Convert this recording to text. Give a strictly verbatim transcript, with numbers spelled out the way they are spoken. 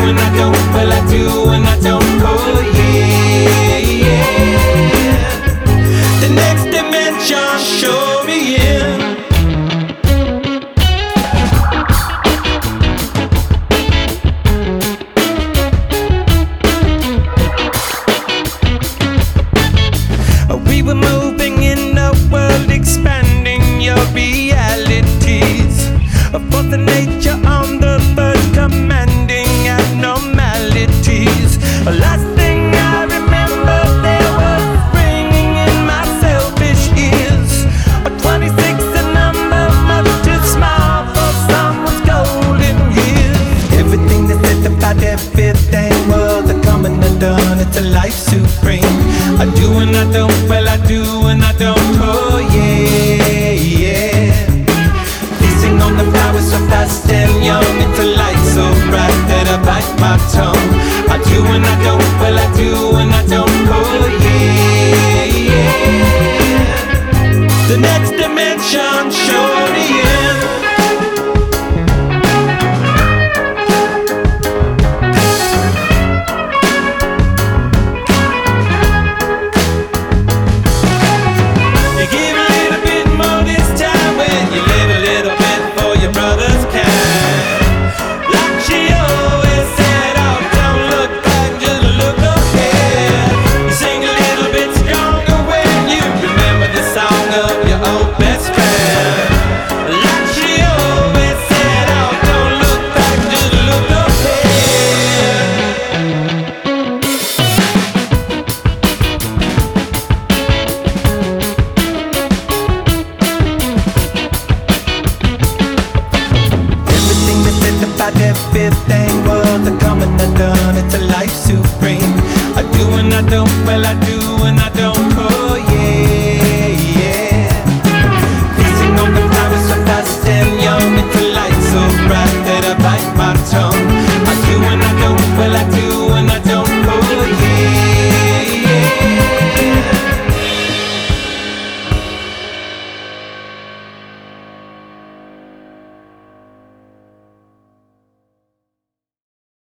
and I don't, well I do and I don't, oh yeah, yeah. The next dimension, show me in. We were moving in a world, expanding your realities. For the nature on the verge, commanding abnormalities. Last thing I remember, there was ringing in my selfish ears. A twenty-six, a number much too small for someone's golden years. Everything they said about everything was a coming undone. It's a life supreme. I do and I don't, well I do and I don't, oh yeah, yeah. Feasting on the flowers so fast and young, it's a light so bright that I bite my tongue. I do and I don't, well I do and I don't, oh yeah, yeah. The next dimension, sure.